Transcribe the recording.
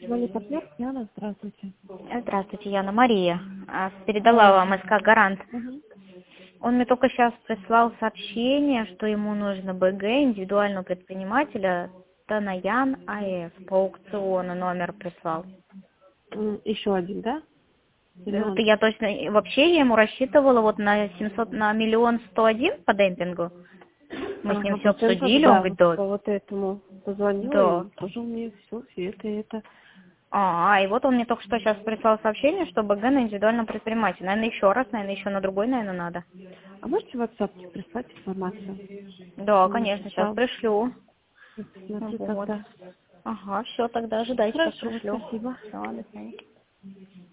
Вали партнер, Яна, здравствуйте. Здравствуйте, Яна. Мария. Передала вам СК «Гарант». Мгм. Он мне только сейчас прислал сообщение, что ему нужно БГ индивидуального предпринимателя Танаян АЭС по аукциону номер прислал. Еще один, да? Или Это он? я точно... Вообще я ему рассчитывала вот на 700, на 1 101 по демпингу. Мы с ним Ага, все процентов, обсудили, он да, говорит, вот да. по вот этому позвонила, Да. и тоже мне все это и это. И вот он мне только что сейчас прислал сообщение, что БГ на индивидуальном предпринимателе. Наверное, еще раз, наверное, еще на другой, наверное, надо. А можете в WhatsApp прислать информацию? Да, Он мне конечно, сейчас прислал. пришлю. Я посмотрю Вот. тогда. Ага, все, тогда ожидайте, сейчас Хорошо, пришлю. спасибо. Все, до свидания.